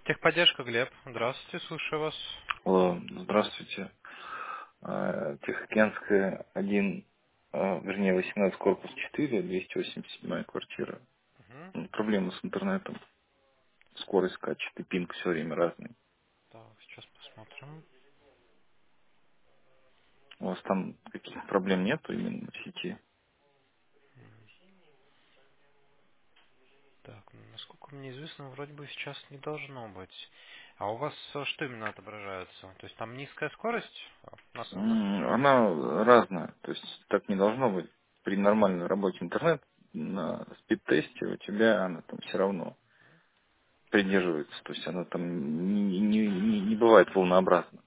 Техподдержка, Глеб. Здравствуйте, слушаю вас. Алло, здравствуйте. Тихоокеанская 1, вернее 18, корпус 4, 287 квартира. Мгм. Проблемы с интернетом. Скорость скачет и пинг все время разный. Так, сейчас посмотрим. У вас там каких проблем нету именно в сети? Так, насколько мне известно, вроде бы сейчас не должно быть. А у вас что именно отображается? То есть там низкая скорость? Настройки? Она разная. То есть так не должно быть. При нормальной работе интернет на спид-тесте у тебя она там все равно придерживается. То есть она там не бывает волнообразна.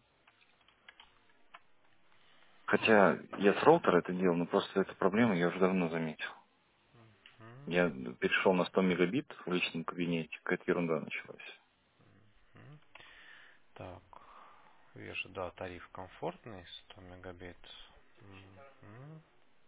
Хотя я с роутера это делал, но просто эту проблему я уже давно заметил. Мгм. Я перешел на 100 мегабит в личном кабинете, какая-то ерунда началась. Мгм. Так, вижу, да, тариф комфортный, 100 мегабит. Мгм.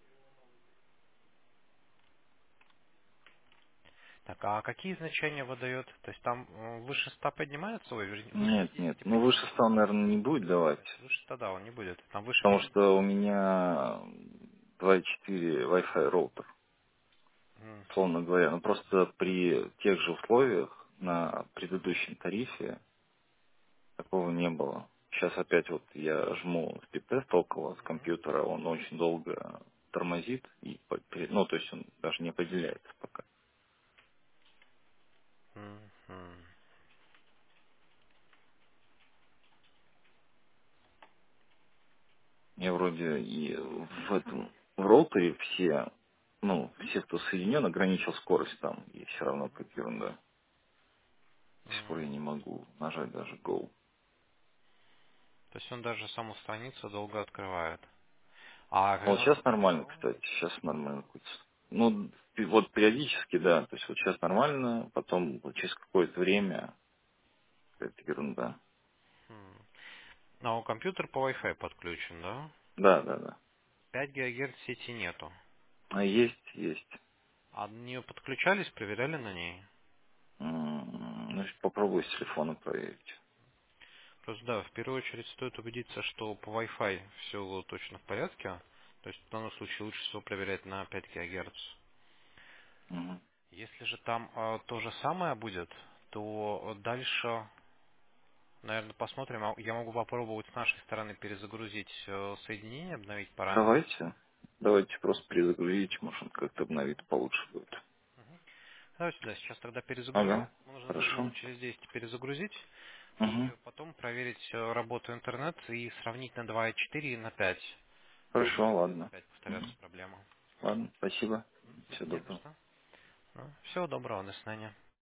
Так, а какие значения выдает? То есть там выше 100 поднимается, ой, выше Нет, нет, 50 ну выше поднимается? 100, наверное, не будет давать, Выше 100, да, он не будет. Там выше потому 50. что у меня 2.4 Wi-Fi роутер, Мгм. условно говоря. Но просто при тех же условиях на предыдущем тарифе такого не было. Сейчас опять вот я жму спид-тест около с компьютера, он очень долго тормозит, и, ну, то есть он даже не определяется пока. Мгм. Я вроде и в этом в роутере все, ну, все, кто соединен, ограничил скорость там, и все равно как ерунда. До сих пор я М. не могу нажать даже Go. То есть он даже саму страницу долго открывает. А Вот когда сейчас нормально, запускал? кстати, сейчас нормально. Ну, вот периодически, да, то есть вот сейчас нормально, потом вот через какое-то время какая-то ерунда. А у компьютер по Wi-Fi подключен, да? Да, да, да. 5 ГГц сети нету. А есть, есть. А на нее подключались, проверяли на ней? Ну, попробуй с телефона проверить. Просто да, в первую очередь стоит убедиться, что по Wi-Fi все точно в порядке. То есть в данном случае лучше всего проверять на 5 ГГц. Мгм. Если же там то же самое будет, то дальше, наверное, посмотрим. Я могу попробовать с нашей стороны перезагрузить соединение, обновить параметры. Давайте просто перезагрузить, может как-то обновить получше будет. Давайте, да, сейчас тогда перезагружу. Ага, Нужно хорошо. минут через 10 перезагрузить и Угу. потом проверить работу интернет и сравнить на 2.4 и на 5. Может Хорошо, быть, будет ладно. опять Мгм. повторяться проблема. Ладно, спасибо. Всего Не за доброго. что. Всего доброго, до свидания.